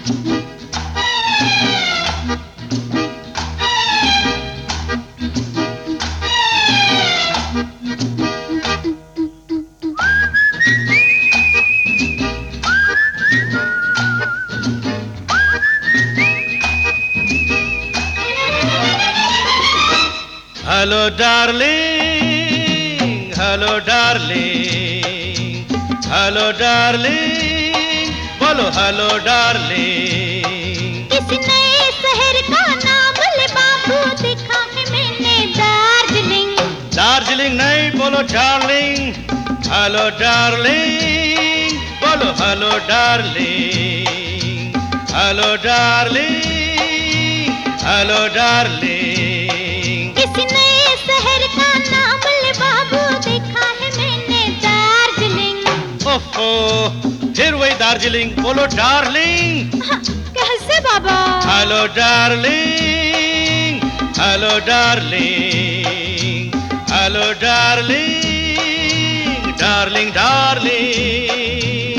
Hello darling, hello darling, hello darling, बोलो hello darling। इस नए शहर का नाम ले बाबू देखा है मैंने दार्जिलिंग। दार्जिलिंग नहीं बोलो डार्लिंग, hello darling, बोलो hello darling, hello darling, hello darling। इस नए शहर का नाम ले बाबू देखा है मैंने दार्जिलिंग। ओफो फिर वही दार्जिलिंग बोलो डार्लिंग। हाँ, कैसे बाबा? Hello darling, hello darling, hello darling, darling darling.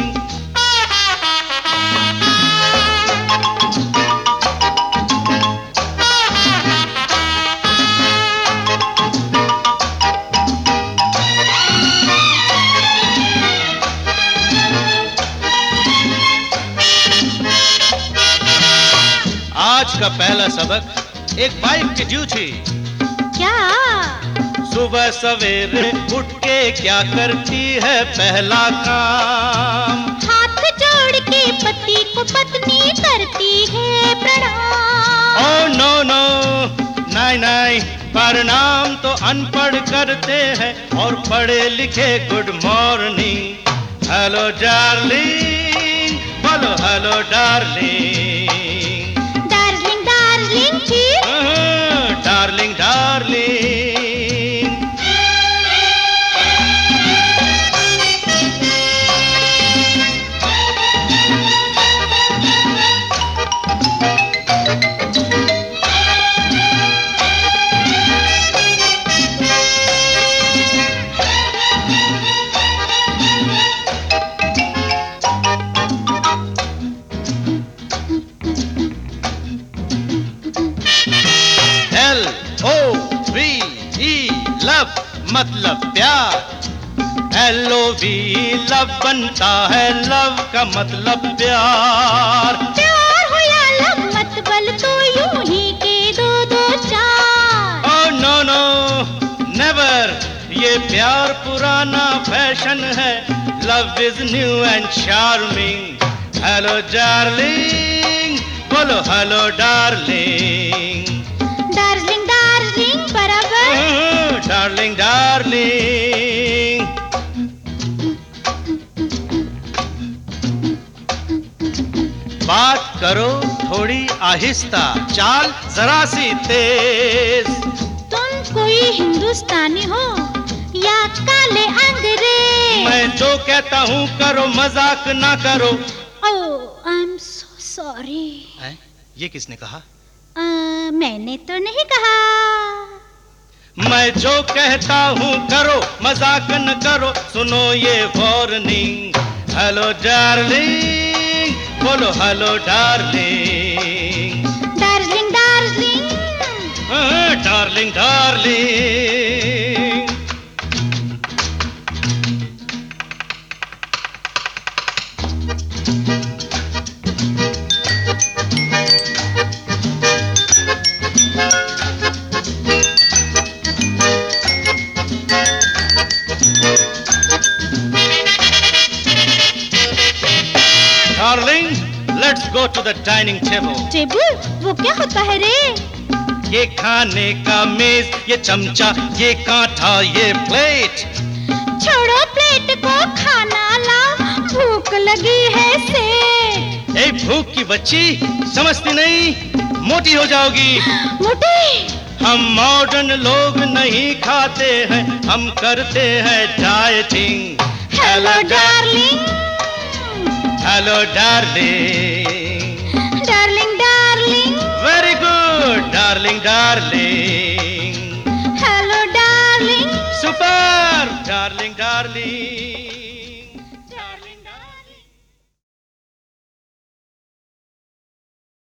आज का पहला सबक एक बाइक की ड्यू थी। क्या? सुबह सवेरे उठ के क्या करती है पहला काम? हाथ जोड़ के पति को पत्नी करती है प्रणाम। ओ नो नो, नहीं नहीं, प्रणाम तो अनपढ़ करते हैं और पढ़े लिखे गुड मॉर्निंग। हेलो डार्लिंग, बोलो hello darling. Darling darling. LOVE love मतलब प्यार। LOV लव बनता है, लव का मतलब प्यार। प्यार हो या लव मतलब तो यूं ही के दो दो चार। Oh no no, never, ये प्यार पुराना फैशन है। Love is new and charming. Hello darling, बोलो hello darling। दार्जिलिंग दार्जिलिंग बराबर। Darling darling. बात करो थोड़ी आहिस्ता, चाल जरा सी तेज। तुम कोई हिंदुस्तानी हो या काले अंग्रेज? मैं जो कहता हूँ करो, मजाक ना करो। Oh I am so sorry. ये किसने कहा? मैंने तो नहीं कहा। मैं जो कहता हूँ करो, मजाक न करो, सुनो ये वार्निंग। हेलो डार्लिंग, बोलो hello darling. Darjeeling Darjeeling. Darling darling. Darling, let's go to the dining table. Table? वो क्या होता है रे? ये खाने का मेज, ये चमचा, ये कांटा, ये प्लेट। छोड़ो प्लेट को, खाना लाओ, भूख लगी है से। ए भूख की बच्ची, समझती नहीं, मोटी हो जाओगी। मोटी? हम मॉडर्न लोग नहीं खाते हैं, हम करते हैं dieting. Hello darling. Hello darling. Darling darling. Very good darling darling. Hello darling. Super darling darling.